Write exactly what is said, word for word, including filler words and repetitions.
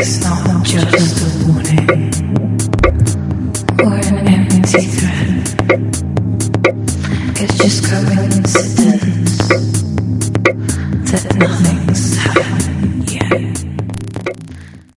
It's not just a warning or an empty threat. It's just coincidence that nothing